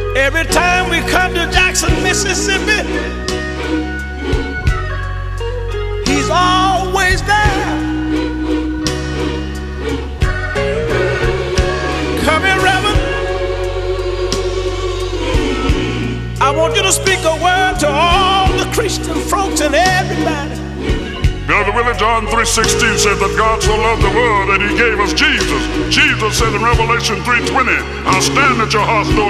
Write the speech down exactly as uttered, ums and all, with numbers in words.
Every time we come to Jackson, Mississippi, he's always there. Come here, Reverend. I want you to speak a word to all the Christian folks and everybody. Brother Willie, John three sixteen said that God so loved the world that he gave us Jesus. Jesus said in Revelation three twenty, I'll stand at your heart's door